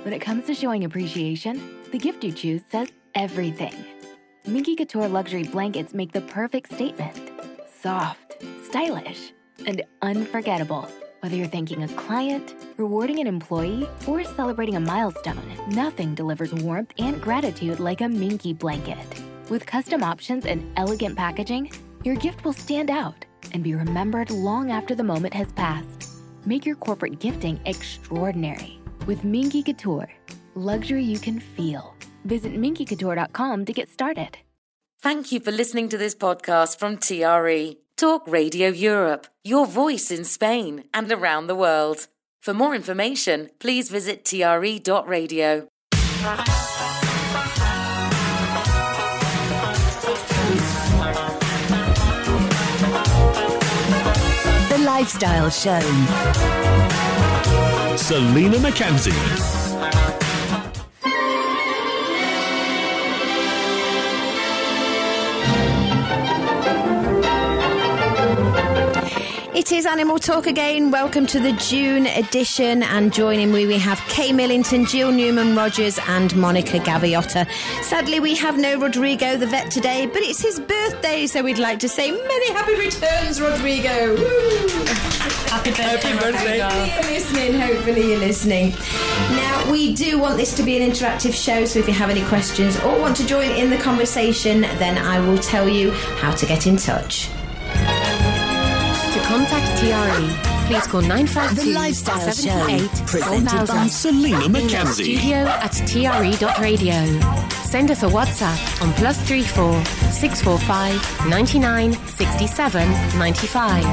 When it comes to showing appreciation, the gift you choose says everything. Minky Couture luxury blankets make the perfect statement. Soft, stylish, and unforgettable. Whether you're thanking a client, rewarding an employee, or celebrating a milestone, nothing delivers warmth and gratitude like a Minky blanket. With custom options and elegant packaging, your gift will stand out and be remembered long after the moment has passed. Make your corporate gifting extraordinary with Minky Couture. Luxury you can feel. Visit minkycouture.com to get started. Thank you for listening to this podcast from TRE, Talk Radio Europe, your voice in Spain and around the world. For more information, please visit tre.radio. The Lifestyle Show. Selena McKenzie. It is Animal Talk again. Welcome to the June edition, and joining me we have Kay Millington, Jill Newman-Rogers and Monica Gaviotta. Sadly, we have no Rodrigo the vet today, but it's his birthday, so we'd like to say many happy returns, Rodrigo. Woo! Happy birthday. Hopefully you're listening. Now, we do want this to be an interactive show, so if you have any questions or want to join in the conversation, then I will tell you how to get in touch. To contact TRE, please call 952 The Lifestyle Show, 78 presented by Selena McKenzie. studio@tre.radio. Send us a WhatsApp on +34 645 99 67 95.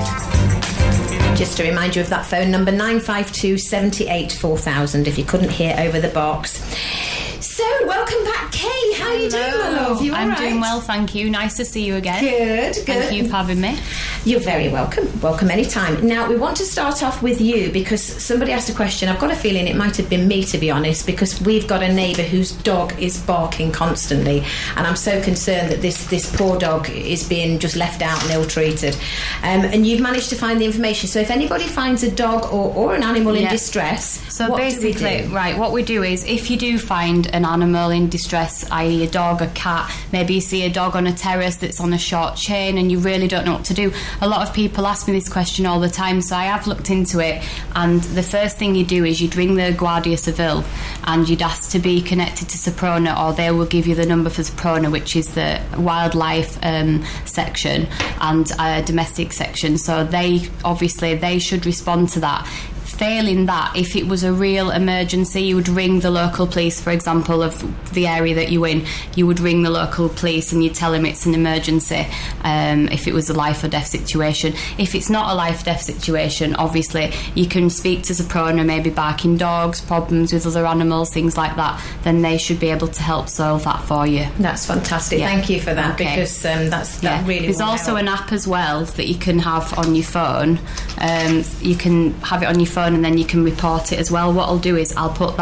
Just to remind you of that phone number, 952 78 4000, if you couldn't hear over the box. So, welcome back, Kay. How are you doing, my love? You all right? I'm doing well, thank you. Nice to see you again. Good. Thank you for having me. You're very welcome. Welcome anytime. Now, we want to start off with you because somebody asked a question. I've got a feeling it might have been me, to be honest, because we've got a neighbour whose dog is barking constantly, and I'm so concerned that this poor dog is being just left out and ill-treated. And you've managed to find the information. So if anybody finds a dog or an animal in distress, so what basically, do we do? right, what we do is if you do find an animal in distress, i.e. a dog, a cat, maybe you see a dog on a terrace that's on a short chain and you really don't know what to do. A lot of people ask me this question all the time, so I have looked into it, and the first thing you do is you'd ring the Guardia Civil and you'd ask to be connected to Soprona, or they will give you the number for Soprona, which is the wildlife section and domestic section, so they should respond to that. Failing that, if it was a real emergency, you would ring the local police, for example, of the area that you're in. You would ring the local police and you'd tell them it's an emergency, if it was a life or death situation. If it's not a life or death situation, obviously you can speak to Soprona, maybe barking dogs, problems with other animals, things like that. Then they should be able to help solve that for you. That's fantastic. Yeah. Thank you for that, because that really There's also an app as well that you can have on your phone. You can have it on your phone and then you can report it as well. What I'll do is I'll put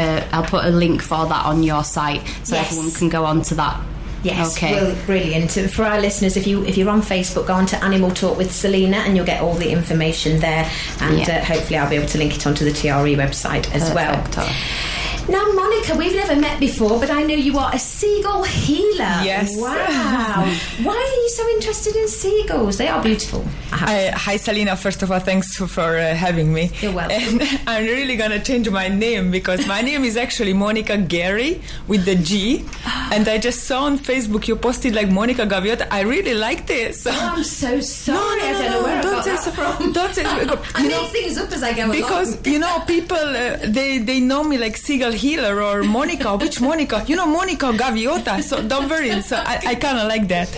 a link for that on your site so everyone can go on to that. Yes, okay. Well, brilliant. For our listeners, if you're on Facebook, go on to Animal Talk with Selena and you'll get all the information there, and hopefully I'll be able to link it onto the TRE website as well. Now, Monica, we've never met before, but I know you are a seagull healer. Yes. Wow. Why are you so interested in seagulls? They are beautiful. Hi, Selena. First of all, thanks for having me. You're welcome. And I'm really going to change my name because my name is actually Monica Gary with the G. And I just saw on Facebook you posted like Monica Gaviotta. I really liked it. So. Oh, I'm so sorry. I don't know where I got that from. Don't say so. I make things up as I go along. Because, people, they know me like seagull healer or Monica. Which Monica? Monica Gaviotta. So don't worry. So I kind of like that.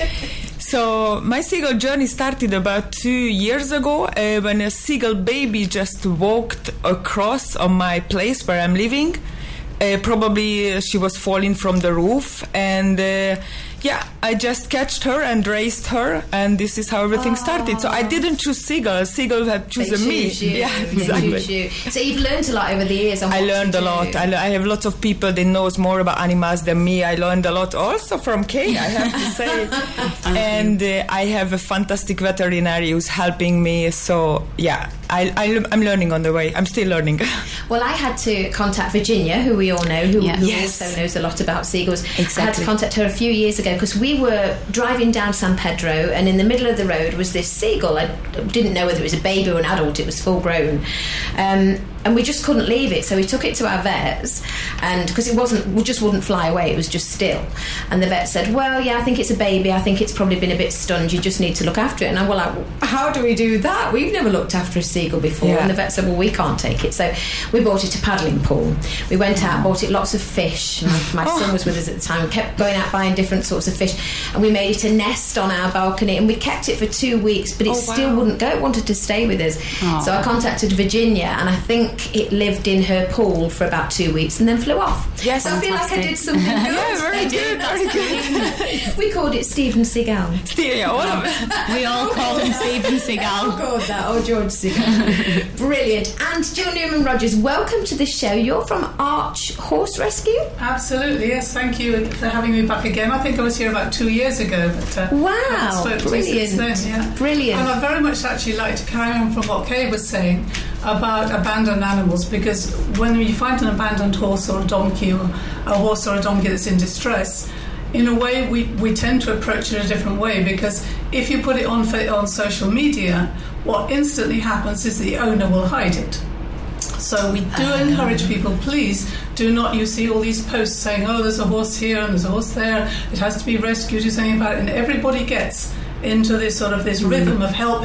So my seagull journey started about 2 years ago when a seagull baby just walked across on my place where I'm living. Probably she was falling from the roof, and I just catched her and raised her, and this is how everything started. So I didn't choose seagulls. Seagulls have chosen me. Yeah, exactly. So you've learned a lot over the years. I learned a lot. I have lots of people that knows more about animals than me. I learned a lot also from Kay, I have to say. And I have a fantastic veterinary who's helping me. So I'm learning on the way. I'm still learning. Well, I had to contact Virginia, who we all know, who also knows a lot about seagulls. Exactly. I had to contact her a few years ago because we were driving down San Pedro, and in the middle of the road was this seagull. I didn't know whether it was a baby or an adult. It was full grown. And we just couldn't leave it, so we took it to our vets, and because it just wouldn't fly away, it was just still. And the vet said, well, I think it's a baby, I think it's probably been a bit stunned, you just need to look after it. And I was like, how do we do that? We've never looked after a seagull before. And the vet said, well, we can't take it. So we bought it a paddling pool. We went out, bought it lots of fish. My son was with us at the time. We kept going out buying different sorts of fish, and we made it a nest on our balcony, and we kept it for 2 weeks, but it still wouldn't go. It wanted to stay with us. So I contacted Virginia, and I think it lived in her pool for about 2 weeks and then flew off. Yes, so I feel like I did something good. Yeah, very good. We called it Steven Seagal. We all call him Steven Seagal. called that, or George Seagal. Brilliant. And Jill Newman-Rogers, welcome to the show. You're from Arch Horse Rescue? Absolutely, yes. Thank you for having me back again. I think I was here about 2 years ago. But, wow, brilliant. Then, Brilliant. And I'd very much actually like to carry on from what Kay was saying about abandoned animals, because when you find an abandoned horse or a donkey, or a horse or a donkey that's in distress, in a way we tend to approach it a different way, because if you put it on social media, what instantly happens is the owner will hide it. So we do encourage people, please do not, you see all these posts saying, oh, there's a horse here and there's a horse there, it has to be rescued, do something about it, and everybody gets into this sort of this rhythm of help,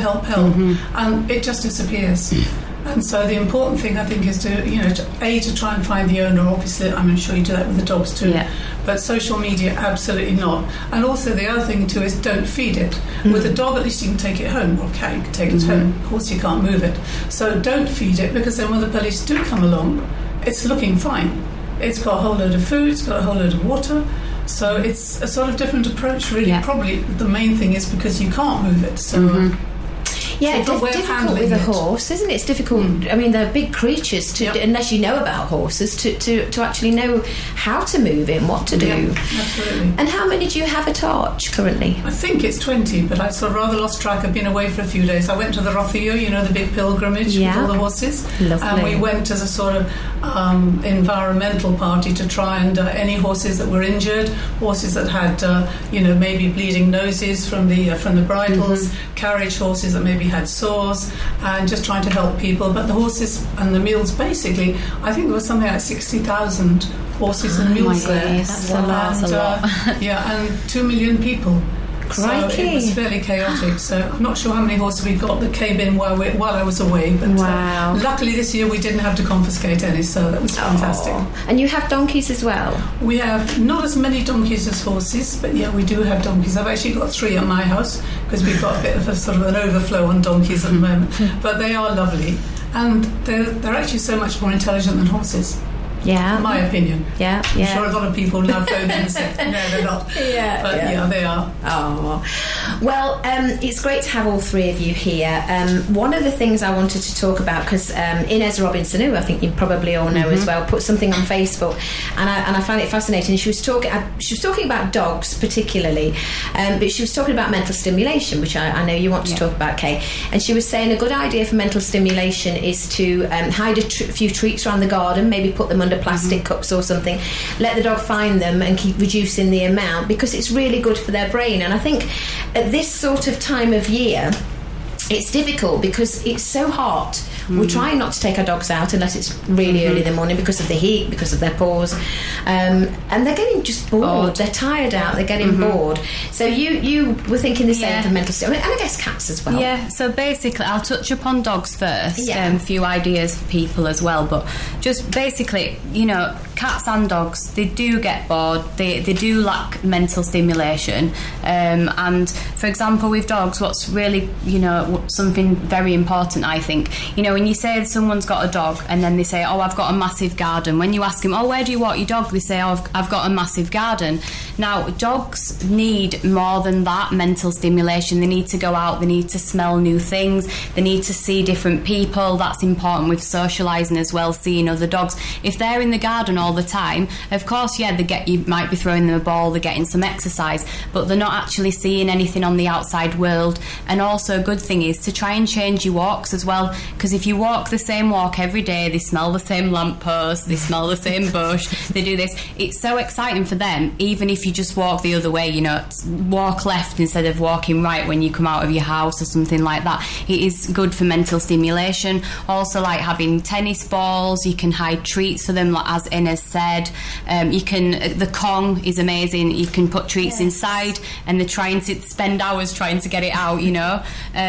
and it just disappears. And so the important thing, I think, is to try and find the owner. Obviously, I'm sure you do that with the dogs too. Yeah. But social media, absolutely not. And also the other thing too is don't feed it. With a dog, at least you can take it home, or cat, you can take it home. Of course, you can't move it. So don't feed it, because then when the police do come along, it's looking fine. It's got a whole load of food, it's got a whole load of water. So it's a sort of different approach, really. Yeah. Probably the main thing is because you can't move it. So. Yeah, it's difficult with a horse, isn't it? It's difficult. I mean, they're big creatures, unless you know about horses, to actually know how to move it and what to do. Yeah, absolutely. And how many do you have at Arch currently? I think it's 20, but I sort of rather lost track. I've been away for a few days. I went to the Rothieu, the big pilgrimage with all the horses. Lovely. And we went as a sort of environmental party to try and any horses that were injured, horses that had, maybe bleeding noses from the bridles, carriage horses that maybe had sores, and just trying to help people. But the horses and the mules, basically, I think there was something like 60,000 horses and mules there. That's a lot. And 2 million people. Crikey. So it was fairly chaotic. So I'm not sure how many horses we got that came in while I was away. But luckily this year we didn't have to confiscate any, so that was fantastic. And you have donkeys as well? We have not as many donkeys as horses, but we do have donkeys. I've actually got 3 at my house because we've got a bit of a sort of an overflow on donkeys at the moment. But they are lovely, and they're actually so much more intelligent than horses. Yeah. In my opinion. Yeah. I'm sure a lot of people now phone in and say, no, they're not. But they are. Oh. Well, it's great to have all 3 of you here. One of the things I wanted to talk about, because Inez Robinson, who I think you probably all know as well, put something on Facebook, and I found it fascinating. She was talking about dogs particularly, but she was talking about mental stimulation, which I know you want to talk about, Kay. And she was saying a good idea for mental stimulation is to hide a few treats around the garden, maybe put them under plastic cups or something, let the dog find them and keep reducing the amount, because it's really good for their brain. And I think at this sort of time of year it's difficult because it's so hot. We're trying not to take our dogs out unless it's really early in the morning because of the heat, because of their paws, and they're getting just bored. They're tired out, they're getting bored. So you were thinking the same for mental stimulation, and I guess cats as well. Yeah, so basically I'll touch upon dogs first, a few ideas for people as well, but just basically, cats and dogs, they do get bored, they do lack mental stimulation, and for example with dogs, what's really something very important, I think, when you say someone's got a dog and then they say, oh, I've got a massive garden, when you ask them, oh, where do you walk your dog, they say, oh, I've got a massive garden. Now, dogs need more than that mental stimulation. They need to go out, they need to smell new things, they need to see different people. That's important with socialising as well, seeing other dogs. If they're in the garden all the time, of course, yeah, you might be throwing them a ball, they're getting some exercise, but they're not actually seeing anything on the outside world. And also a good thing is to try and change your walks as well, because if you walk the same walk every day, they smell the same lamppost, they smell the same bush, they do this. It's so exciting for them, even if you just walk the other way, you know, walk left instead of walking right when you come out of your house or something like that. It is good for mental stimulation. Also, like having tennis balls, you can hide treats for them, like as Inez said. The Kong is amazing. You can put treats inside, and they're trying to spend hours trying to get it out, you know.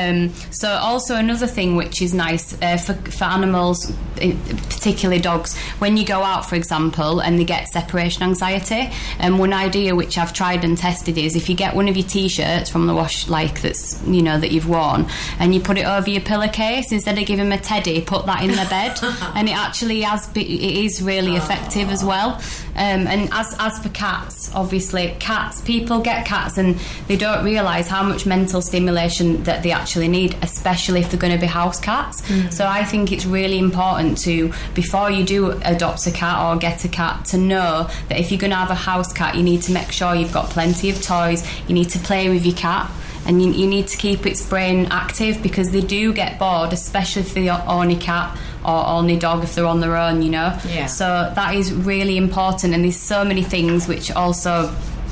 So also another thing which is nice for animals, particularly dogs, when you go out, for example, and they get separation anxiety, and one idea which I've tried and tested is if you get one of your t-shirts from the wash, like that's, you know, that you've worn, and you put it over your pillowcase, instead of giving them a teddy, put that in their bed, and it is really effective as well. And as for cats, obviously people get cats and they don't realise how much mental stimulation that they actually need, especially if they're going to be house cats. So I think it's really important to, before you do adopt a cat or get a cat, to know that if you're going to have a house cat, you need to make sure you've got plenty of toys, you need to play with your cat, and you need to keep its brain active, because they do get bored, especially if they own a cat or only dog if they're on their own, you know. So that is really important, and there's so many things which also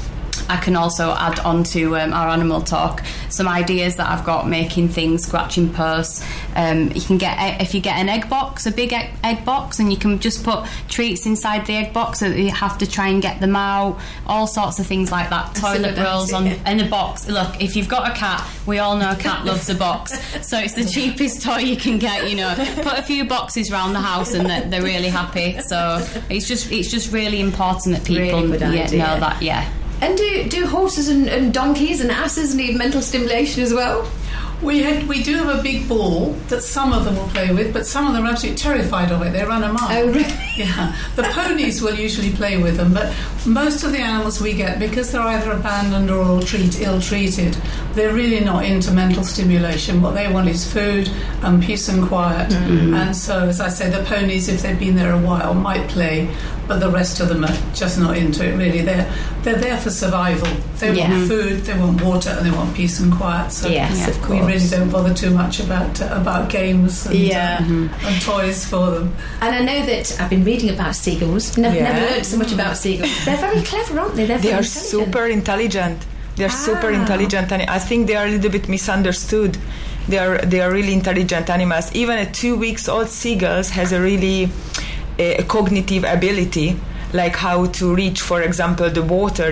I can also add on to our animal talk, some ideas that I've got, making things, scratching posts. You can get, if you get an egg box, a big egg box, and you can just put treats inside the egg box, so that you have to try and get them out, all sorts of things like that. Toilet rolls in a box. Look, if you've got a cat, we all know a cat loves a box, so it's the cheapest toy you can get, you know. Put a few boxes around the house and they're really happy. So it's just really important that people know that. And do horses and donkeys and asses need mental stimulation as well? We do have a big ball that some of them will play with, but some of them are absolutely terrified of it. They run amok. Oh, really? Yeah. The ponies will usually play with them, but most of the animals we get, because they're either abandoned or ill-treated, they're really not into mental stimulation. What they want is food and peace and quiet. And so, as I say, the ponies, if they've been there a while, might play, but the rest of them are just not into it, really. They're there for survival. They want food, they want water, and they want peace and quiet. So of course. We really don't bother too much about games and toys for them. And I know that I've been reading about seagulls. Never learned so much about seagulls. They're very clever, aren't they? They are super intelligent. They're super intelligent, and I think they are a little bit misunderstood. They are really intelligent animals. Even a 2-week-old seagull has a really cognitive ability, like how to reach, for example, the water.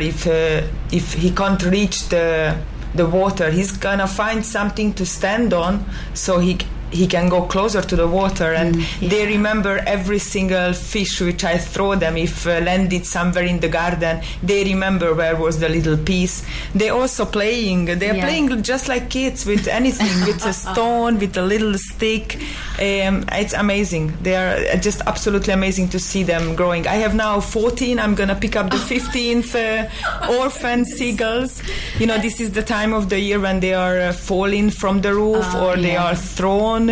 If he can't reach the water, he's gonna find something to stand on, so he can go closer to the water. And they remember every single fish which I throw them. If landed somewhere in the garden, they remember where was the little piece. They're also playing. They're playing just like kids with anything, with a stone, with a little stick. It's amazing. They are just absolutely amazing to see them growing. I have now 14. I'm gonna pick up the 15th orphan seagulls. You know, this is the time of the year when they are falling from the roof or they are thrown.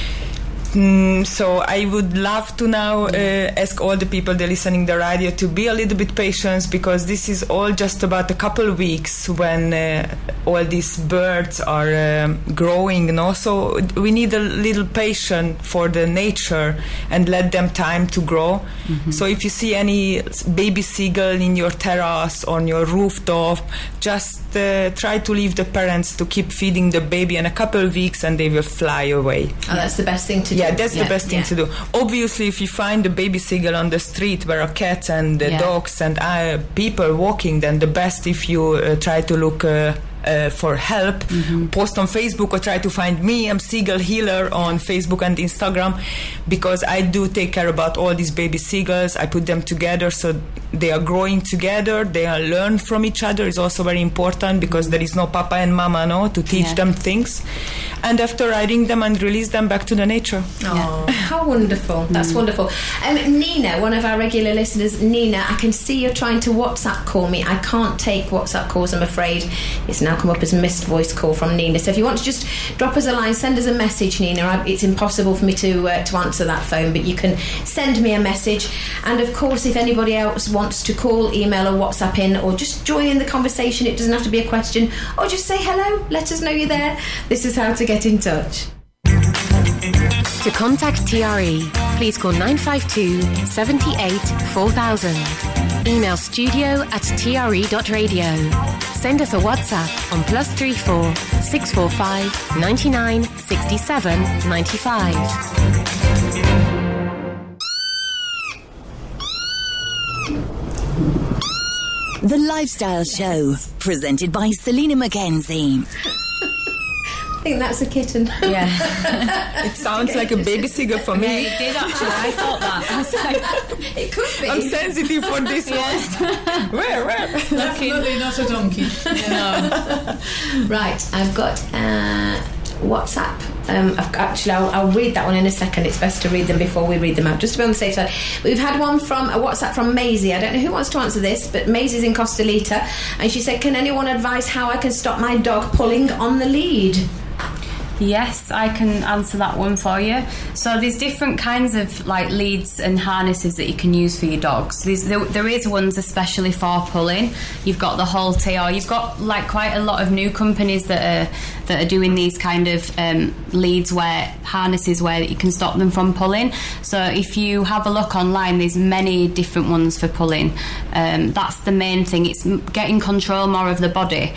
So I would love to now ask all the people that are listening to the radio to be a little bit patient, because this is all just about a couple of weeks when all these birds are growing, and also we need a little patience for the nature and let them time to grow. So if you see any baby seagull in your terrace, on your rooftop, just try to leave the parents to keep feeding the baby in a couple of weeks, and they will fly away. Oh, that's the best thing to do. Yeah, that's the best thing to do. Obviously, if you find a baby seagull on the street where are cats and dogs and people walking, then the best if you try to look for help, post on Facebook or try to find me. I'm Seagull Healer on Facebook and Instagram, because I do take care about all these baby seagulls. I put them together so they are growing together, they are learn from each other. Is also very important, because there is no papa and mama, no, to teach them things. And after I ring them and release them back to the nature. Oh, how wonderful. That's wonderful. Nina, one of our regular listeners, Nina, I can see you're trying to WhatsApp call me. I can't take WhatsApp calls, I'm afraid. It's now come up as a missed voice call from Nina. So if you want to just drop us a line, send us a message, Nina. It's impossible for me to answer that phone, but you can send me a message. And of course, if anybody else wants to call, email or WhatsApp in, or just join in the conversation, it doesn't have to be a question, or just say hello, let us know you're there. This is how to get in touch. To contact TRE, please call 952 78 4000. Email studio@tre.radio. Send us a WhatsApp on +34 645 99 67 95. The Lifestyle Show, presented by Selena Mackenzie. I think that's a kitten. Yeah. It sounds like a baby seagull for me. Yeah, it did actually. I thought that. I was like, it could be. I'm sensitive for this one. Where? Definitely not a donkey. No. Right, I've got WhatsApp. I'll read that one in a second. It's best to read them before we read them out, just to be on the safe side. We've had one from a WhatsApp from Maisie. I don't know who wants to answer this, but Maisie's in Costa Rica, and she said, can anyone advise how I can stop my dog pulling on the lead? Yes, I can answer that one for you. So there's different kinds of like leads and harnesses that you can use for your dogs. There is ones especially for pulling. You've got the Halti, or you've got like quite a lot of new companies that are doing these kind of leads, where harnesses where you can stop them from pulling. So if you have a look online, there's many different ones for pulling. That's the main thing. It's getting control more of the body.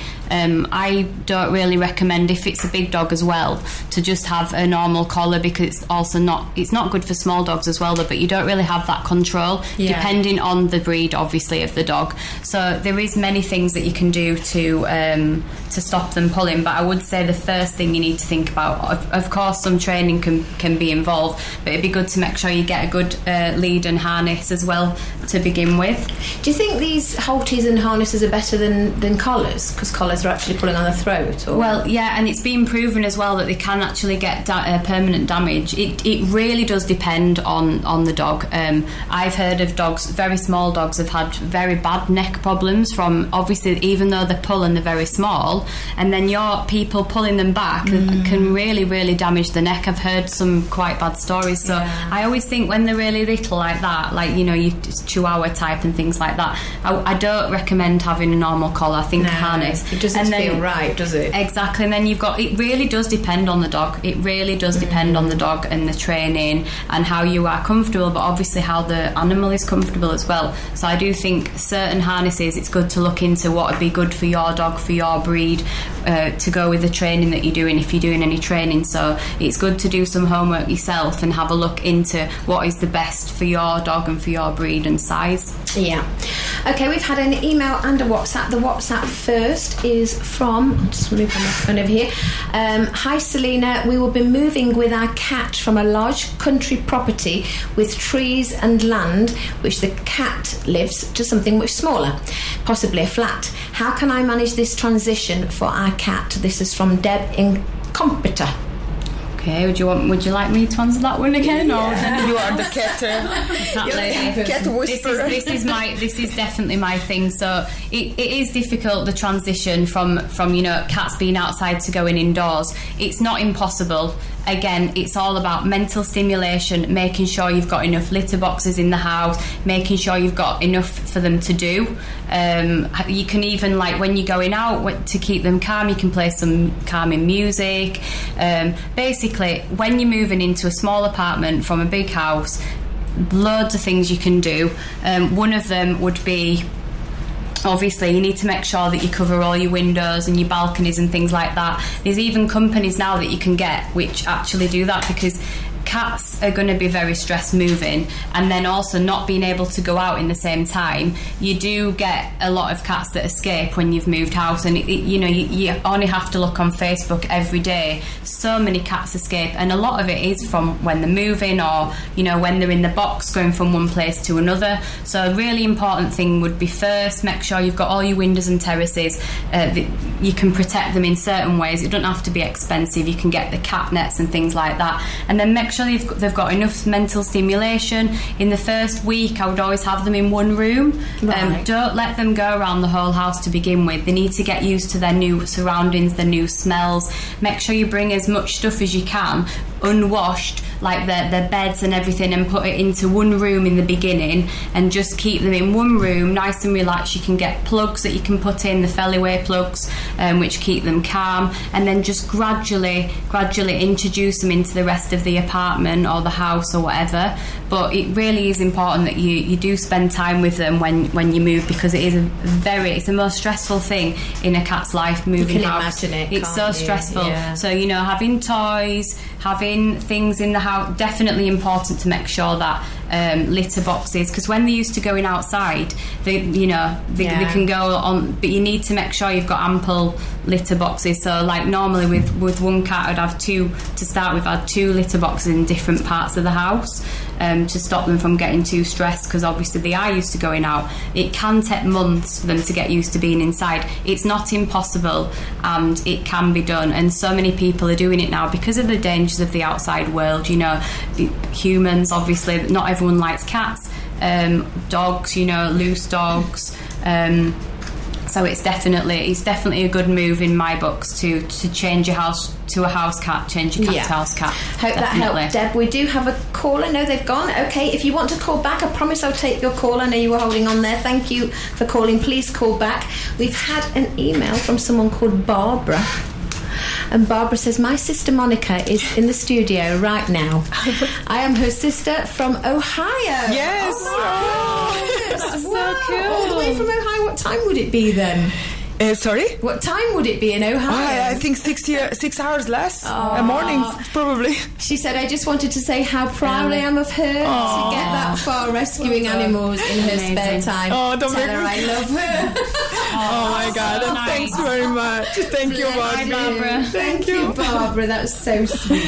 I don't really recommend, if it's a big dog as well, to just have a normal collar, because it's not good for small dogs as well, but you don't really have that control, depending on the breed, obviously, of the dog. So there is many things that you can do to stop them pulling, but I would say the first thing you need to think about, of course some training can be involved, but it'd be good to make sure you get a good lead and harness as well to begin with. Do you think these halties and harnesses are better than collars, because collars are actually pulling on the throat? Or? Well, yeah, and it's been proven as well that they can actually get permanent damage. It really does depend on the dog. I've heard of dogs, very small dogs, have had very bad neck problems from, obviously, even though they pull and they're very small, and then your people pulling them back can really, really damage the neck. I've heard some quite bad stories. So I always think when they're really little like that, like, you know, you Chihuahua type and things like that, I don't recommend having a normal collar. I think harness. It doesn't feel right, does it? Exactly. And then it really does depend on the dog. It really does depend on the dog and the training and how you are comfortable, but obviously how the animal is comfortable as well. So I do think certain harnesses, it's good to look into what would be good for your dog, for your breed, to go with the training that you're doing, if you're doing any training. So it's good to do some homework yourself and have a look into what is the best for your dog and for your breed and size. Yeah. Okay, we've had an email and a WhatsApp. The WhatsApp first is from, I'll just move my phone over here. Hi Selena, we will be moving with our cat from a large country property with trees and land, which the cat lives, to something much smaller, possibly a flat. How can I manage this transition for our cat? This is from Deb in Computer. Okay, would you like me to answer that one again? Yeah. Or you are the cat lady. Cat whisperer. This is definitely my thing. So it is difficult, the transition from cats being outside to going indoors. It's not impossible. Again, it's all about mental stimulation, making sure you've got enough litter boxes in the house, making sure you've got enough for them to do. You can even, like, when you're going out, to keep them calm, you can play some calming music. Basically, when you're moving into a small apartment from a big house, loads of things you can do. One of them would be, obviously, you need to make sure that you cover all your windows and your balconies and things like that. There's even companies now that you can get which actually do that, because cats are going to be very stressed moving, and then also not being able to go out in the same time. You do get a lot of cats that escape when you've moved house, and you only have to look on Facebook every day. So many cats escape, and a lot of it is from when they're moving, or when they're in the box going from one place to another. So a really important thing would be, first, make sure you've got all your windows and terraces. You can protect them in certain ways. It doesn't have to be expensive. You can get the cat nets and things like that, and then make sure they've got enough mental stimulation. In the first week, I would always have them in one room. Right. Don't let them go around the whole house to begin with. They need to get used to their new surroundings, their new smells. Make sure you bring as much stuff as you can unwashed, like their beds and everything, and put it into one room in the beginning, and just keep them in one room nice and relaxed. You can get plugs that you can put in, the Feliway plugs, which keep them calm, and then just gradually introduce them into the rest of the apartment or the house or whatever. But it really is important that you do spend time with them when you move, because it's the most stressful thing in a cat's life, moving you can house. imagine It's so stressful. Yeah. So having toys, having things in the house, definitely important to make sure that litter boxes, because when they're used to going outside, they can go on, but you need to make sure you've got ample litter boxes. So like normally with one cat, I'd have two to start with. I had 2 litter boxes in different parts of the house to stop them from getting too stressed, because obviously they are used to going out. It can take months for them to get used to being inside. It's not impossible, and it can be done, and so many people are doing it now because of the dangers of the outside world. Humans, obviously, not everyone likes cats, dogs, loose dogs, so it's definitely a good move in my books to change your house to a house cat, change your cat to house cat. Hope that helped, Deb. We do have a caller. No, they've gone. Okay, if you want to call back, I promise I'll take your call. I know you were holding on there. Thank you for calling. Please call back. We've had an email from someone called Barbara. And Barbara says, my sister Monica is in the studio right now. I am her sister from Ohio. Yes. Oh, That's wow. so cool. All the way from Ohio. What time would it be then? Sorry? What time would it be in Ohio? I think 6 hours less. A morning, probably. She said, I just wanted to say how proud I am of her to get that far rescuing animals in her spare time. Oh, don't Tell make her me... I love her. Oh my God, and thanks very much. Thank you, Barbara. Thank you, Barbara. That's so sweet.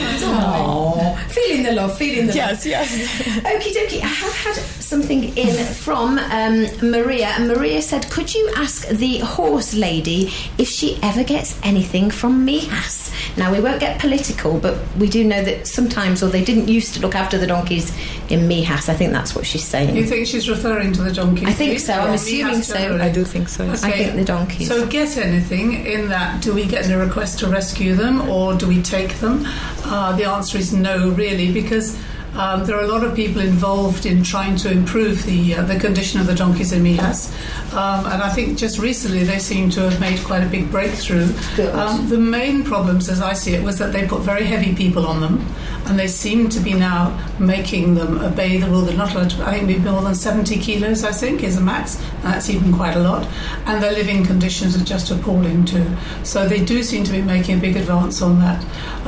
Oh, feeling the love. Yes. Okie dokie. I have had something in from Maria, and Maria said, could you ask the horse lady if she ever gets anything from Mihas? Now, we won't get political, but we do know that sometimes, or they didn't used to look after the donkeys in Mihas. I think that's what she's saying. You think she's referring to the donkeys? I think so. I'm assuming so. Generally. I do think so. Okay. I think the donkeys. So get anything in that, do we get a request to rescue them, or do we take them? The answer is no, really, because there are a lot of people involved in trying to improve the condition of the donkeys in Mihas, and I think just recently they seem to have made quite a big breakthrough. The main problems, as I see it, was that they put very heavy people on them, and they seem to be now making them obey the rule. They're not allowed to, I think, be more than 70 kilos, I think, is the max, and that's even quite a lot, and their living conditions are just appalling too. So they do seem to be making a big advance on that.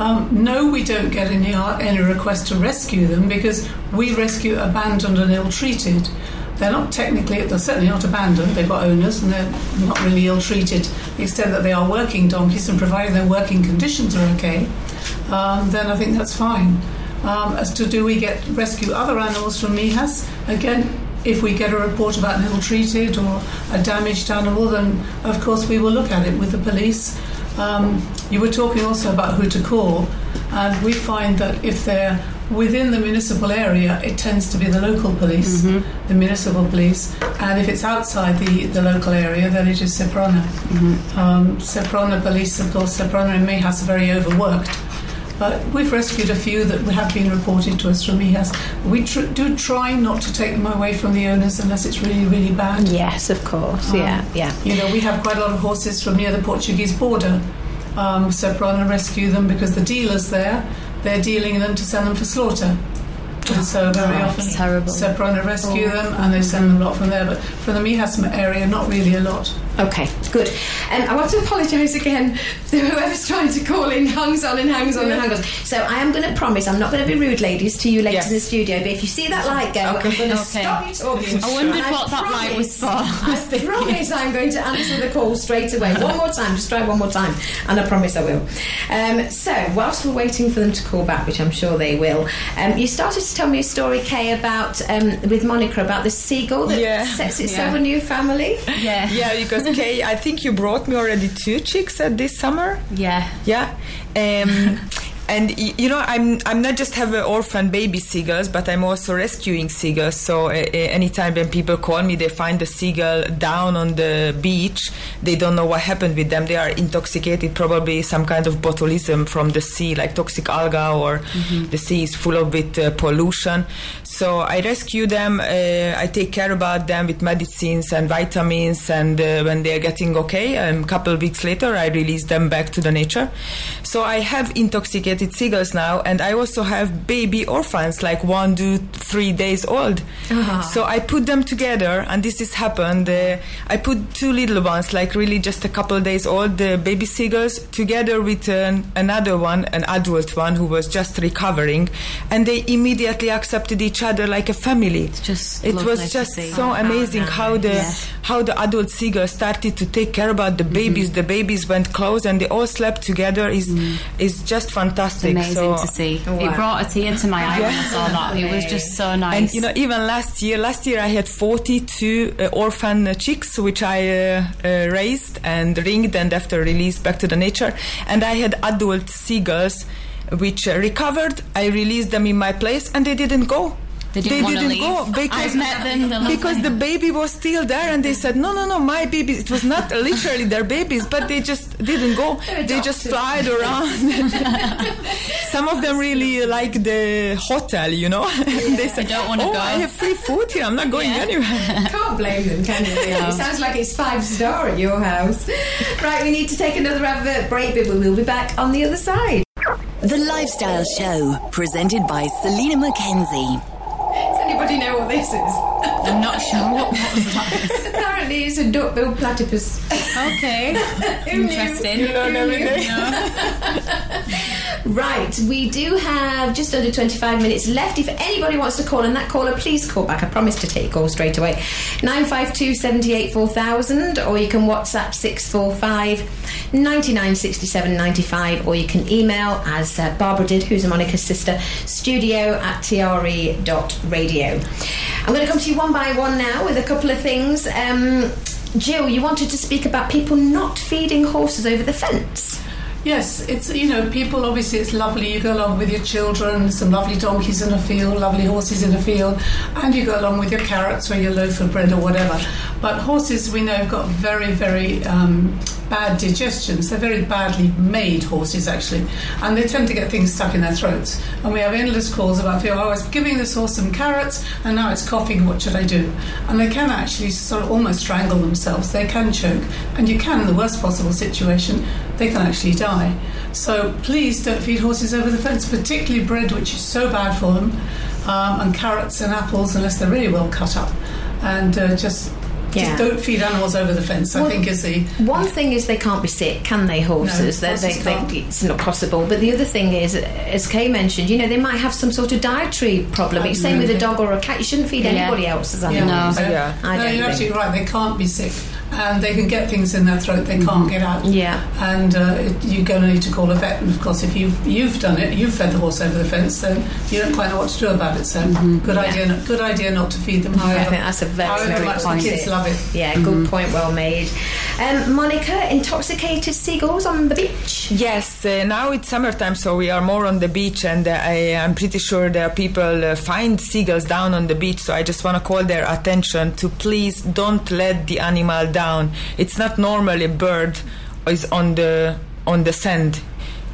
No, we don't get any request to rescue them, because we rescue abandoned and ill-treated. They're certainly not abandoned. They've got owners, and they're not really ill-treated to the extent that they are working donkeys, and provided their working conditions are okay, then I think that's fine. As to do we rescue other animals from Mihas, again, if we get a report about an ill-treated or a damaged animal, then of course we will look at it with the police. You were talking also about who to call, and we find that if they're within the municipal area, it tends to be the local police, the municipal police, and if it's outside the local area, then it is Seprona. Seprona police, of course, Seprona and Mihas are very overworked. But we've rescued a few that have been reported to us from Mihas. We do try not to take them away from the owners unless it's really, really bad. Yes, of course. Yeah. We have quite a lot of horses from near the Portuguese border. Seprona rescue them because the dealers there, they're dealing them to send them for slaughter. And so very often Seprona rescue them and they send them a lot from there. But from the Mihas area, not really a lot. Okay, good. I want to apologise again to whoever's trying to call in, hangs on. So I am going to promise, I'm not going to be rude, ladies, to you ladies in the studio, but if you see that light go, I'm going to stop you talking. I wondered what that light was for. I promise I'm going to answer the call straight away. One more time, just try one more time, and I promise I will. So, whilst we're waiting for them to call back, which I'm sure they will, you started to tell me a story, Kay, about, with Monica, about the seagull that sets itself a new family. Yeah, because Kay, I think you brought me already 2 chicks this summer. Yeah. And you know, I'm not just have orphan baby seagulls, but I'm also rescuing seagulls. So anytime when people call me, they find the seagull down on the beach. They don't know what happened with them. They are intoxicated, probably some kind of botulism from the sea, like toxic algae, or the sea is full of with pollution. So I rescue them. I take care about them with medicines and vitamins. And when they are getting okay, a couple of weeks later, I release them back to the nature. So I have intoxicated seagulls now, and I also have baby orphans, like 1 to 3 days old. So I put them together, and this has happened. I put 2 little ones, like really just a couple of days old, the baby seagulls, together with another one, an adult one who was just recovering, and they immediately accepted each other like a family. It was just so amazing how the adult seagulls started to take care about the babies. The babies went close, and they all slept together. Is just fantastic. It's amazing to see. It brought a tear to my eye when I saw that. It was just so nice. And you know, even last year I had 42 orphan chicks, which I raised and ringed, and after released back to the nature. And I had adult seagulls which recovered. I released them in my place, and they didn't go. They didn't go because, I've met them, because the baby was still there, and they said, no, my baby. It was not literally their babies, but they just didn't go. They just flied around. Some of them really like the hotel, you know. They said, I don't want to go. I have free food here. I'm not going anywhere. Can't blame them, can you? It sounds like it's 5-star at your house. Right, we need to take another advert break, but we'll be back on the other side. The Lifestyle Show, presented by Selena Mackenzie. Does anybody know what this is? I'm not sure what was that. Apparently it's a duck-billed platypus. Okay. Interesting. You learn every day. Right, we do have just under 25 minutes left. If anybody wants to call, and that caller, please call back. I promise to take calls straight away. 952 78 4000, or you can WhatsApp 645 99 67 95, or you can email, as Barbara did, who's Monica's sister, studio@tre.radio. I'm going to come to you one by one now with a couple of things. Jill, you wanted to speak about people not feeding horses over the fence. Yes, it's, you know, people, obviously it's lovely, you go along with your children, some lovely donkeys in a field, lovely horses in a field, and you go along with your carrots or your loaf of bread or whatever. But horses, we know, have got very, very bad digestions. They're very badly made horses, actually, and they tend to get things stuck in their throats. And we have endless calls about, I was giving this horse some carrots and now it's coughing, what should I do? And they can actually sort of almost strangle themselves. They can choke, and you can, in the worst possible situation, they can actually die. So please don't feed horses over the fence, particularly bread, which is so bad for them, and carrots and apples, unless they're really well cut up. And just don't feed animals over the fence, I think is the... One thing is they can't be sick, can they, horses? No, it's not possible. But the other thing is, as Kay mentioned, you know, they might have some sort of dietary problem. Same with a dog or a cat. You shouldn't feed anybody else's animals. No, you're absolutely right. They can't be sick. And they can get things in their throat they can't get out. And you're going to need to call a vet. And of course, if you've done it, you've fed the horse over the fence, then you don't quite know what to do about it. So good idea not to feed them. However, I think that's a very much the kids love it. Yeah, good point, well made. Monica, intoxicated seagulls on the beach? Yes, now it's summertime, so we are more on the beach, and I'm pretty sure there are people find seagulls down on the beach. So I just want to call their attention to please don't let the animal down. It's not normal a bird is on the sand.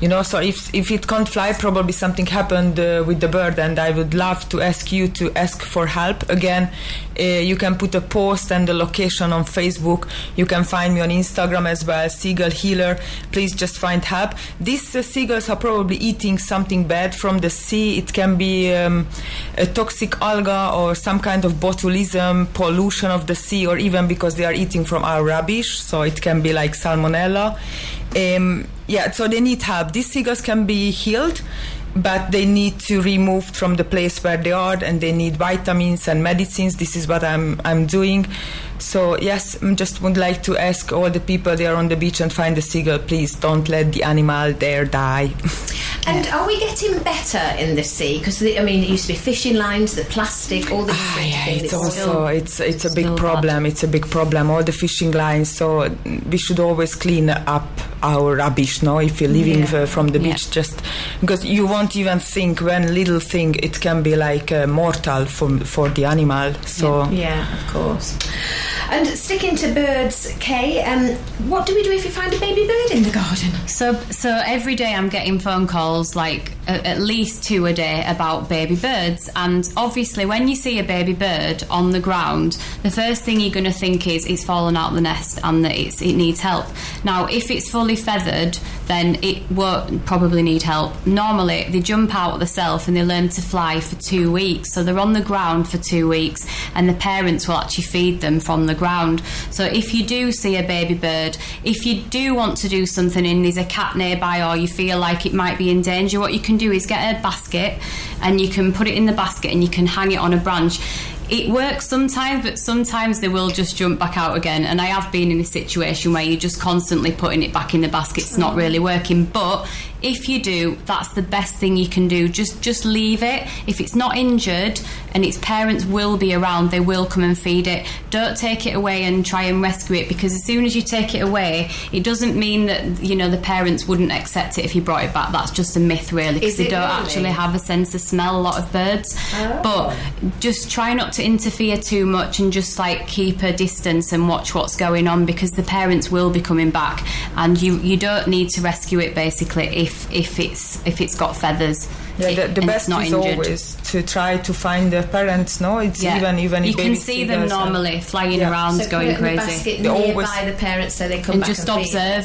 So if it can't fly, probably something happened with the bird, and I would love to ask you to ask for help. Again, you can put a post and the location on Facebook. You can find me on Instagram as well, Seagull Healer. Please just find help. These seagulls are probably eating something bad from the sea. It can be a toxic alga or some kind of botulism, pollution of the sea, or even because they are eating from our rubbish, so it can be like salmonella. So they need help. These seagulls can be healed, but they need to removed from the place where they are, and they need vitamins and medicines. This is what I'm doing. So yes, I just would like to ask all the people there on the beach and find the seagull, please don't let the animal there die. And are we getting better in the sea? Because it used to be fishing lines, the plastic, all the things. It's also it's a big problem. It's a big problem. All the fishing lines. So we should always clean up our rubbish. No, if you're leaving from the beach, just because you won't even think when little thing it can be like mortal for the animal. So of course. And sticking to birds, Kay, what do we do if we find a baby bird in the garden? So every day I'm getting phone calls, like at least 2 a day, about baby birds. And obviously when you see a baby bird on the ground, the first thing you're going to think is it's fallen out of the nest and that it needs help. Now, if it's fully feathered, then it won't probably need help. Normally, they jump out of the self and they learn to fly for 2 weeks. So they're on the ground for 2 weeks, and the parents will actually feed them from the ground. So if you do see a baby bird, if you do want to do something and there's a cat nearby, or you feel like it might be in danger, what you can do is get a basket and you can put it in the basket and you can hang it on a branch. It works sometimes, but sometimes they will just jump back out again. And I have been in a situation where you're just constantly putting it back in the basket. It's not really working. But if you do, that's the best thing you can do. Just leave it. If it's not injured and its parents will be around, they will come and feed it. Don't take it away and try and rescue it, because as soon as you take it away, it doesn't mean that, the parents wouldn't accept it if you brought it back. That's just a myth, really, because they don't actually have a sense of smell, a lot of birds. But just try not to interfere too much and just keep a distance and watch what's going on, because the parents will be coming back, and you don't need to rescue it basically if it's got feathers. The best is injured. Always to try to find the parents. No, it's even you can see them normally flying around, so going put it in crazy. The basket nearby the parents, so they come and back just and observe.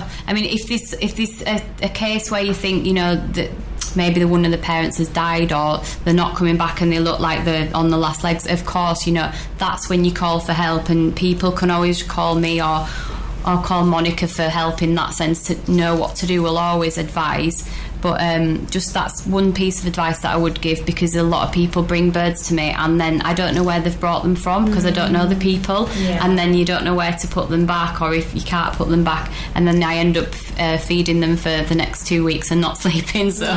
If this a case where you think that maybe one of the parents has died or they're not coming back and they look like they're on the last legs, of course, that's when you call for help, and people can always call me or call Monica for help in that sense, to know what to do. We'll always advise. But just that's one piece of advice that I would give, because a lot of people bring birds to me and then I don't know where they've brought them from, because I don't know the people, and then you don't know where to put them back, or if you can't put them back, and then I end up feeding them for the next 2 weeks and not sleeping. So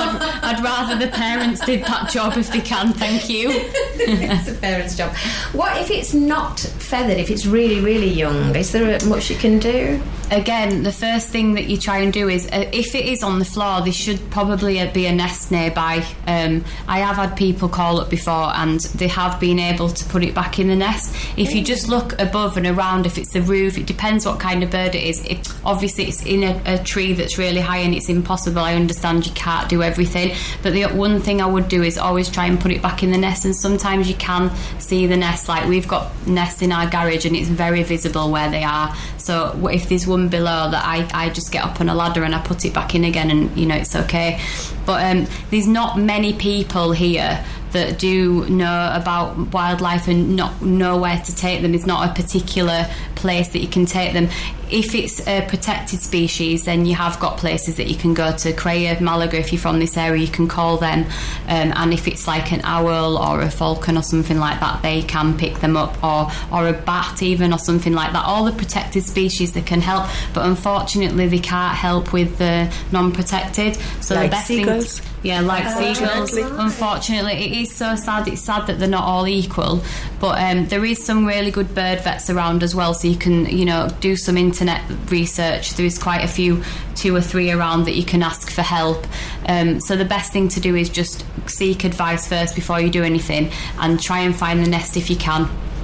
I'd rather the parents did that job if they can. Thank you. It's a parent's job. What if it's not feathered, if it's really, really young? Is there much you can do? Again, the first thing that you try and do is, if it is on the floor, there should probably be a nest nearby. I have had people call up before and they have been able to put it back in the nest. If you just look above and around, if it's the roof, it depends what kind of bird it is. Obviously it's in a tree that's really high and it's impossible. I understand you can't do everything, but the one thing I would do is always try and put it back in the nest. And sometimes you can see the nest, like we've got nests in our garage and it's very visible where they are. So if there's one below that, I just get up on a ladder and I put it back in again, and it's okay. But there's not many people here that do know about wildlife and not know where to take them. It's not a particular place that you can take them. If it's a protected species, then you have got places that you can go to. Creia, Malaga, if you're from this area, you can call them. And if it's like an owl or a falcon or something like that, they can pick them up, or a bat even, or something like that. All the protected species that can help, but unfortunately they can't help with the non-protected. So like the best seagulls? Like seagulls. Unfortunately, it is so sad. It's sad that they're not all equal, but there is some really good bird vets around as well, so you can do some internet research. There is quite a few, 2 or 3 around that you can ask for help. So the best thing to do is just seek advice first before you do anything, and try and find the nest if you can.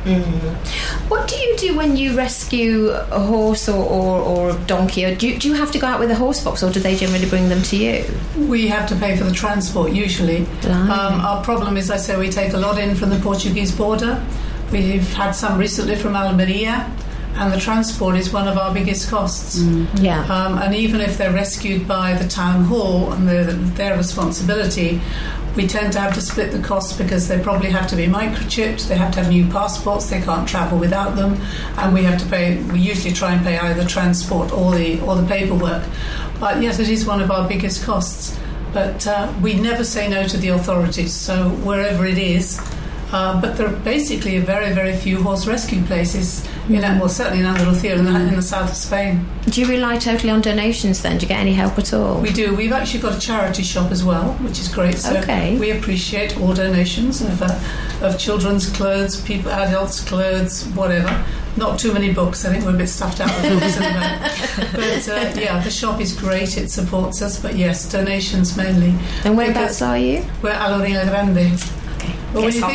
What do you do when you rescue a horse or a donkey? Or do you have to go out with a horse box, or do they generally bring them to you? We have to pay for the transport usually. Our problem is, I say, we take a lot in from the Portuguese border. We've had some recently from Almeria, and the transport is one of our biggest costs. And even if they're rescued by the town hall and their responsibility, we tend to have to split the costs because they probably have to be microchipped, they have to have new passports, they can't travel without them, and we have to pay. We usually try and pay either transport or the paperwork. But yes, it is one of our biggest costs. But we never say no to the authorities, so wherever it is. But there are basically very, very few horse rescue places, certainly in Andalusia in the south of Spain. Do you rely totally on donations then? Do you get any help at all? We do. We've actually got a charity shop as well, which is great. So we appreciate all donations of children's clothes, adults' clothes, whatever. Not too many books. I think we're a bit stuffed out with books in the back. But the shop is great. It supports us. But yes, donations mainly. And whereabouts are you? We're at Alorina Grande. But when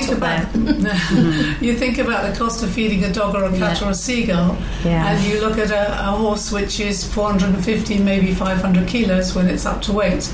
you think about the cost of feeding a dog or a cat or a seagull, and you look at a horse which is 450, maybe 500 kilos when it's up to weight,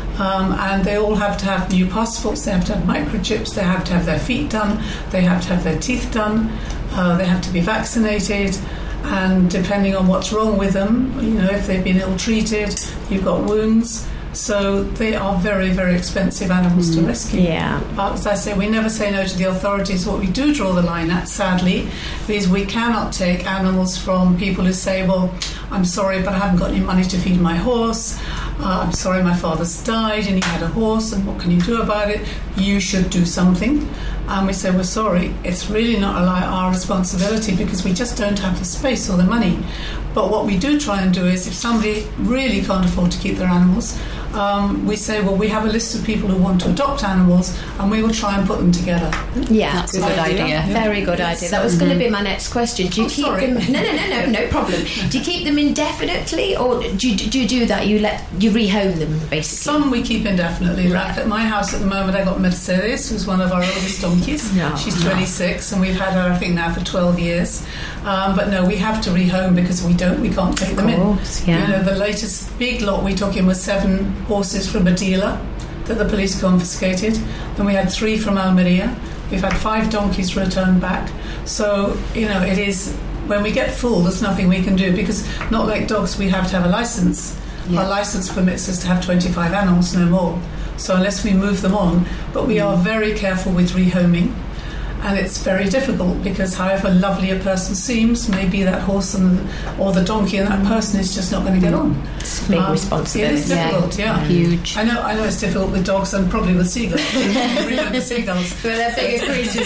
and they all have to have new passports, they have to have microchips, they have to have their feet done, they have to have their teeth done, they have to be vaccinated, and depending on what's wrong with them, if they've been ill-treated, you've got wounds. So they are very, very expensive animals to rescue. But as I say, we never say no to the authorities. What we do draw the line at, sadly, is we cannot take animals from people who say, well, I'm sorry, but I haven't got any money to feed my horse. I'm sorry, my father's died and he had a horse, and what can you do about it? You should do something. And we say, we're sorry, it's really not our responsibility because we just don't have the space or the money. But what we do try and do is, if somebody really can't afford to keep their animals, we say, well, we have a list of people who want to adopt animals, and we will try and put them together. That's a good idea. Very good idea. That was going to be my next question. Do you keep them? No problem. Do you keep them indefinitely, or do you do that? You rehome them basically? Some we keep indefinitely. Like at my house at the moment, I got Mercedes, who's one of our oldest donkeys. She's 26, and we've had her, I think, now for 12 years. But no, we have to rehome because we can't take them in. The latest big lot we took in was 7 horses from a dealer that the police confiscated. Then we had 3 from Almeria. We've had 5 donkeys returned back. So, it is, when we get full, there's nothing we can do because, not like dogs, we have to have a license. Our license permits us to have 25 animals, no more. So unless we move them on, but we are very careful with rehoming. And it's very difficult because however lovely a person seems, maybe that horse or the donkey and that person is just not going to get on. It's a big responsibility. It is difficult, Huge. I know it's difficult with dogs and probably with seagulls. Really with seagulls. But they're bigger creatures.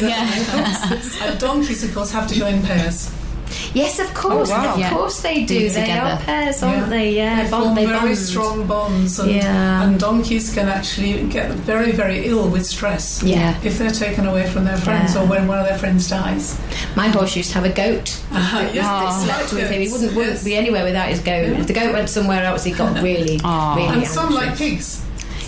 And donkeys, of course, have to go in pairs. Yes, of course. Of course they do. They are pairs, aren't they? They form very strong bonds. And donkeys can actually get very, very ill with stress if they're taken away from their friends or when one of their friends dies. My horse used to have a goat. Slept with him. He wouldn't be anywhere without his goat. If the goat went somewhere else, he got really and anxious. some like pigs.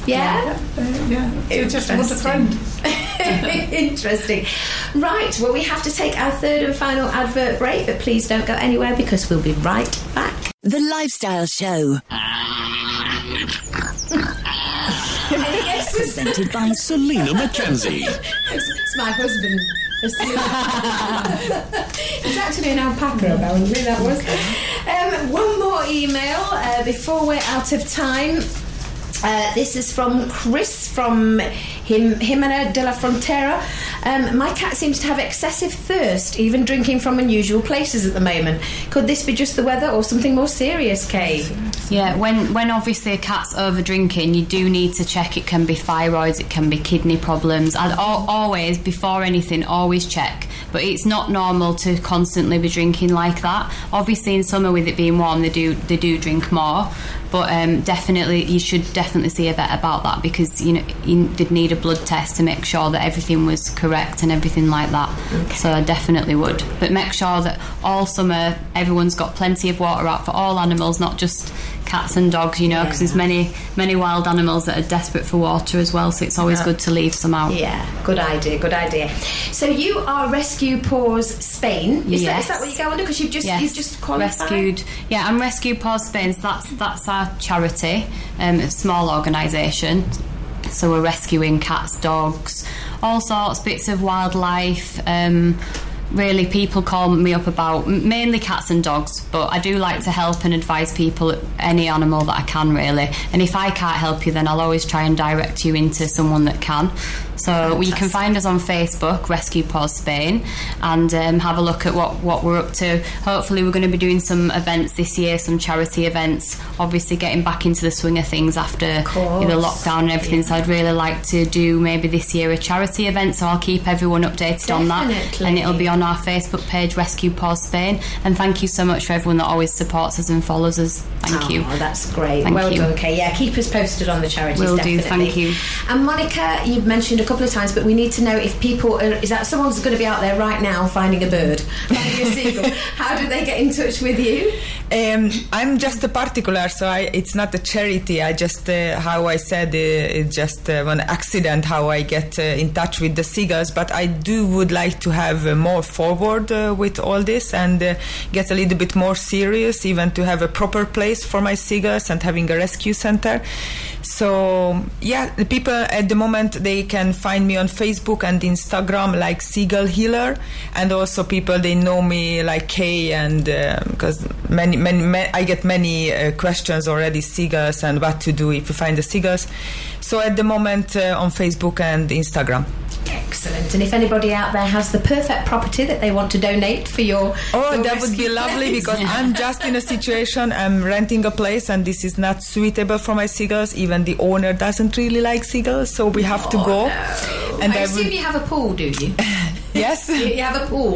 They just want a friend. Interesting. Right, well, we have to take our third and final advert break, but please don't go anywhere because we'll be right back. The Lifestyle Show. Presented by Selina Mackenzie. It's my husband. It's actually an alpaca, apparently, that was. One more email before we're out of time. This is from Chris from Jimena de la Frontera. My cat seems to have excessive thirst, even drinking from unusual places at the moment. Could this be just the weather or something more serious, Kay? Yeah, when obviously a cat's over drinking, you do need to check. It can be thyroids, it can be kidney problems. And always, before anything, always check. But it's not normal to constantly be drinking like that. Obviously, in summer with it being warm, they do drink more. But definitely, you should definitely see a vet about that because you did need a blood test to make sure that everything was correct and everything like that. Okay. So I definitely would. But make sure that all summer everyone's got plenty of water out for all animals, not just cats and dogs, you know, because there's many wild animals that are desperate for water as well, so it's always good to leave some out. Yeah, good idea. So you are Rescue Paws Spain. Is that what you go under? Because you've just qualified? I'm Rescue Paws Spain. So that's our charity, a small organisation. So we're rescuing cats, dogs, all sorts, bits of wildlife. Really, people call me up about mainly cats and dogs, but I do like to help and advise people, any animal that I can, really. And if I can't help you, then I'll always try and direct you into someone that can. So you can find us on Facebook, Rescue Paws Spain, and have a look at what we're up to. Hopefully we're going to be doing some events this year, some charity events, obviously getting back into the swing of things after the lockdown and everything. So I'd really like to do maybe this year a charity event, so I'll keep everyone updated on that, and it'll be on our Facebook page, Rescue Paws Spain. And thank you so much for everyone that always supports us and follows us. Thank you. Oh, that's great. Thank well you. done, Kay. Yeah, keep us posted on the charities. Will definitely. do, thank you. And Monica, you've mentioned a couple of times, but we need to know if people is that someone's going to be out there right now finding a bird, finding a seagull. How do they get in touch with you? I'm just a particular, so it's not a charity. I just, how I said, it's just an accident how I get in touch with the seagulls. But I would like to have more forward with all this and get a little bit more serious, even to have a proper place for my seagulls and having a rescue center. So the people at the moment, they can find me on Facebook and Instagram like Seagull Healer, and also people, they know me like Kay, and because many I get many questions already, seagulls and what to do if you find the seagulls. So at the moment on Facebook and Instagram. Excellent. And if anybody out there has the perfect property that they want to donate for your that would be lovely, because I'm just in a situation, I'm renting a place and this is not suitable for my seagulls. Even the owner doesn't really like seagulls, so we have to go. No. And I assume you have a pool, do you? Yes. You have a pool?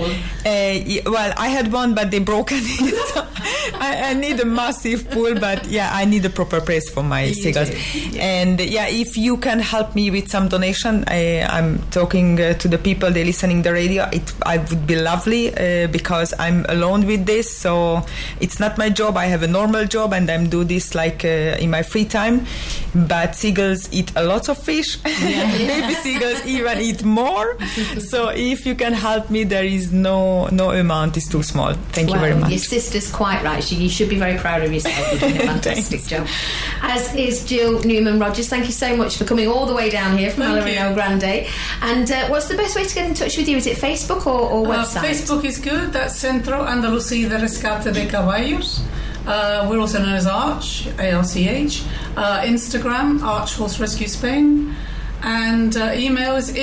Well, I had one, but they broke it. So I need a massive pool, but I need a proper place for my seagulls. And if you can help me with some donation, I'm talking to the people, they're listening the radio. I would be lovely because I'm alone with this, so it's not my job. I have a normal job and I'm do this like in my free time. But seagulls eat a lot of fish. Baby seagulls even eat more. So if you can help me, there is no amount is too small. Thank you very much. Your sister's quite right. You should be very proud of yourself. You're doing a fantastic job. As is Jill Newman-Rogers. Thank you so much for coming all the way down here from Alarino Grande. And what's the best way to get in touch with you? Is it Facebook or website? Facebook is good. That's Centro Andalucía de Rescate de Caballos. We're also known as Arch, ARCH. Instagram, Arch Horse Rescue Spain. And email is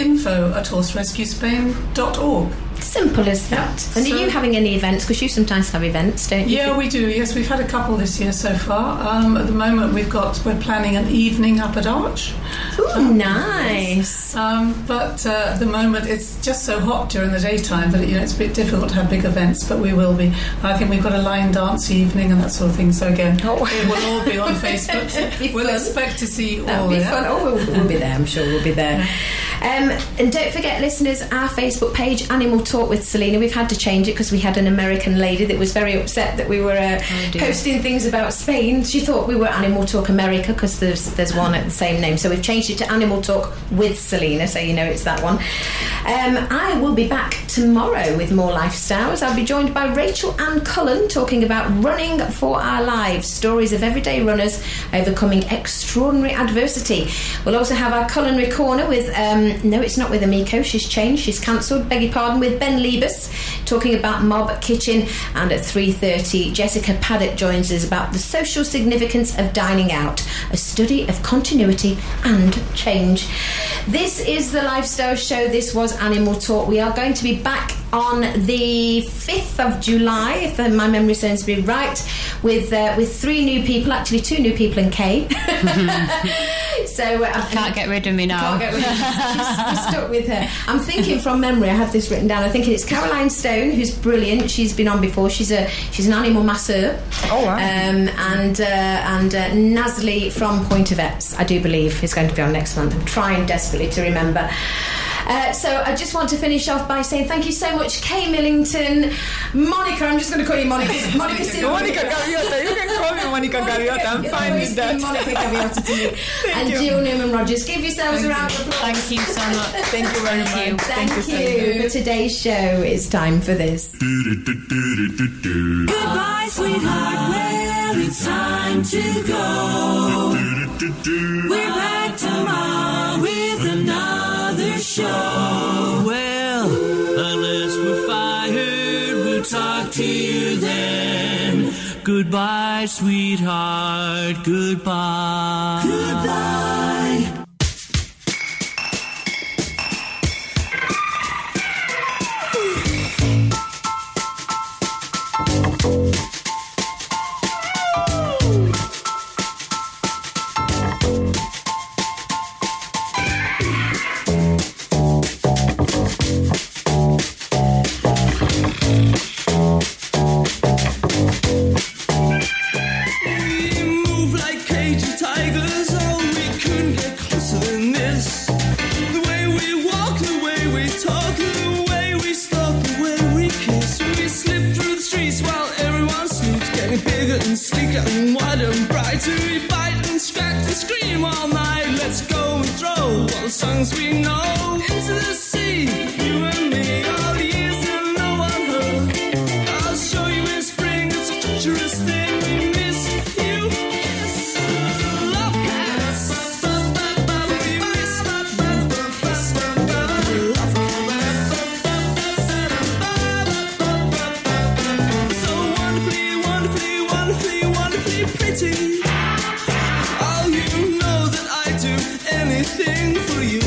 info@horserescuespain.org. Simple as that. And are you having any events? Because you sometimes have events, don't you? Yeah, we do. Yes, we've had a couple this year so far. At the moment, we're planning an evening up at Arch. Ooh, nice. But at the moment, it's just so hot during the daytime that it's a bit difficult to have big events. But we will be. I think we've got a line dance evening and that sort of thing. So again, it will all be on Facebook. We'll expect to see you all there. Fun. Oh, we'll be there. I'm sure we'll be there. And don't forget, listeners, our Facebook page, Animal Talk with Selena. We've had to change it because we had an American lady that was very upset that we were posting things about Spain. She thought we were Animal Talk America because there's one at the same name. So we've changed it to Animal Talk with Selena, so you know it's that one. I will be back tomorrow with more lifestyles. I'll be joined by Rachel Ann Cullen talking about running for our lives, stories of everyday runners overcoming extraordinary adversity. We'll also have our culinary corner with no, it's not with Amiko, she's changed, she's cancelled, beg your pardon, with Ben Liebes talking about Mob Kitchen. And at 3:30 Jessica Paddock joins us about the social significance of dining out, a study of continuity and change. This is the Lifestyle Show. This was Animal Talk. We are going to be back on the 5th of July, if my memory serves me right, with 3 new people, actually 2 new people and Kay. So can't get rid of me now. Can't get rid of me. She's stuck with her. I'm thinking from memory, I have this written down. I'm thinking it's Caroline Stone, who's brilliant. She's been on before. She's an animal masseur. Oh wow. And Nazli from Point of Vets, I do believe, is going to be on next month. I'm trying desperately to remember. So I just want to finish off by saying thank you so much, Kay Millington, Monica. I'm just going to call you Monica. Monica Gaviota. You can call me Monica Gaviota. I'm fine with that. Monica Gaviota to me. And Jill Newman-Rogers. Give yourselves a round of applause. Thank you so much. Thank you very much. Thank you. For today's show, it's time for this. Goodbye, sweetheart. Well, it's time to go. We're back tomorrow with another show. Well, unless we're fired, we'll talk to you then. Goodbye, sweetheart. Goodbye. Goodbye. Songs we know into the sea, you and me, all the years and no one heard. I'll show you in spring, it's a treacherous thing. We miss you, yes, love cats. We miss love cats. So wonderfully, wonderfully, wonderfully, wonderfully pretty. Oh, you know that I do anything for you.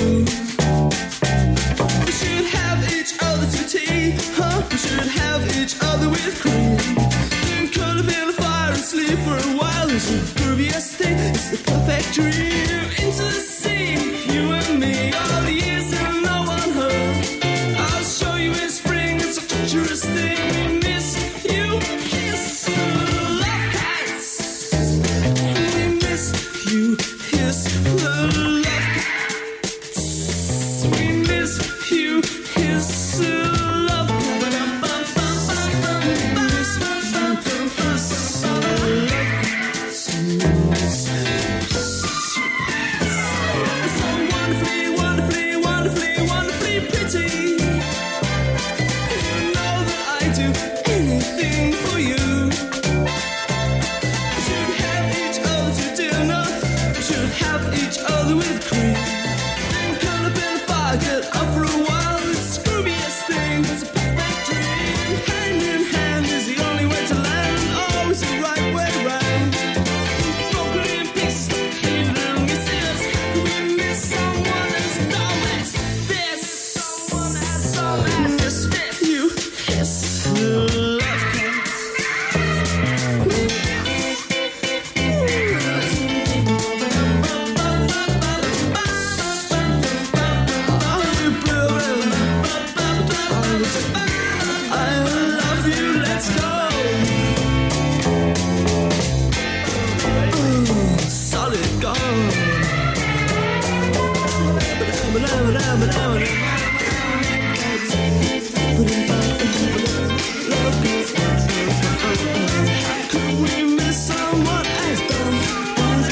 We should have each other to tea, huh? We should have each other with cream. Then curl up in the fire and sleep for a while. It's the grooviest thing, it's the perfect dream. Into the sea, you and me, all the years and no one heard. I'll show you in spring, it's a treacherous thing. We miss you, kiss, love cats. We miss you, kiss, love cats. We miss you, kiss, love cats. So wonderfully, wonderfully, wonderfully, wonderfully pretty. You know that I do anything for you. We should have each other to dinner. We should have each other with cream. Then curl up in the fire, get up for a while. It's the scroobiest thing, it's a perfect dream. Hand in hand is the only way to land. Always the right way round. Broken in pieces like healing. We see us, how can we miss someone as dumb as this? Someone as dumb as this. You kiss love cats. I love you, let's go. Solid gold. Could we miss someone as dumb as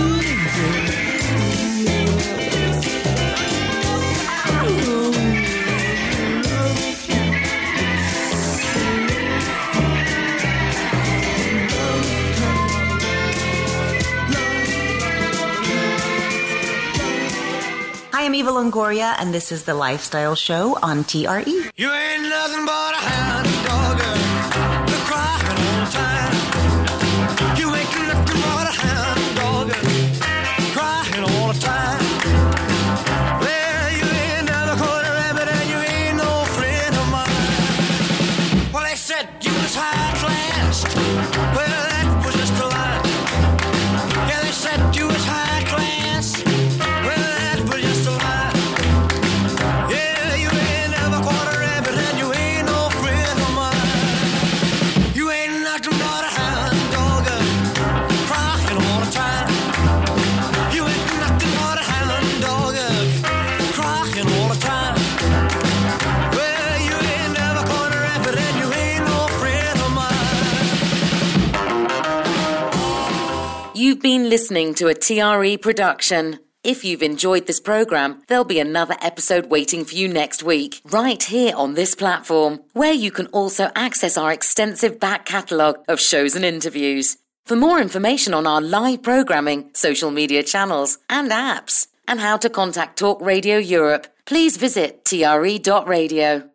Hi, I'm Eva Longoria, and this is The Lifestyle Show on TRE. You ain't nothing but a hound dog, you're crying all the time. You ain't nothing but a hound dog, crying all the time. Well, you ain't never caught a rabbit and you ain't no friend of mine. Well, they said you was high class. Well, that was just a lie. Yeah, they said you was high class. Well, that was just a lie. Yeah, you ain't never caught a rabbit and you ain't no friend of You've been listening to a TRE production. If you've enjoyed this programme, there'll be another episode waiting for you next week, right here on this platform, where you can also access our extensive back catalogue of shows and interviews. For more information on our live programming, social media channels and apps, and how to contact Talk Radio Europe, please visit tre.radio.